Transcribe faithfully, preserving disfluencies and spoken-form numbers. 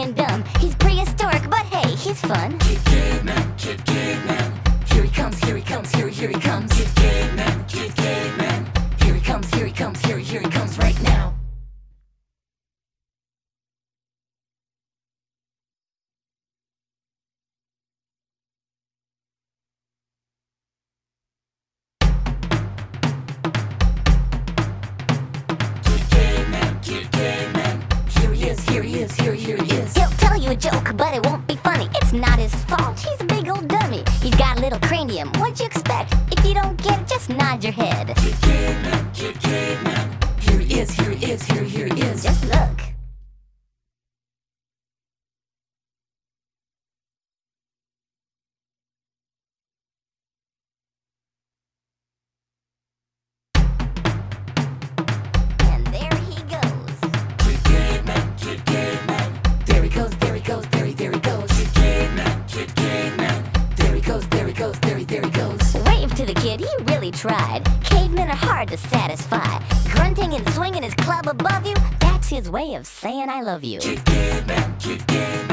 and dumb. He's prehistoric, but hey, he's fun. Kid Caveman, Kid Caveman. Here he comes, here he comes, here, here he comes. Kid Caveman, Kid Caveman. Here he comes, here he comes, here, here he comes right now. Here he is, here, here he is. He'll tell you a joke, but it won't be funny. It's not his fault, he's a big old dummy. He's got a little cranium, what'd you expect? If you don't get it, just nod your head. Kid Caveman, Kid Caveman. Here he is, here he is, here, here he is. Just look. And there he goes. Kid Caveman, Kid Caveman. There he goes, there he goes, there he, there he goes. Kid Caveman, Kid Caveman. There he goes, there he goes, there he, there he goes. Wave to the kid, he really tried. Cavemen are hard to satisfy. Grunting and swinging his club above you, that's his way of saying I love you. Kid Caveman, Kid Caveman.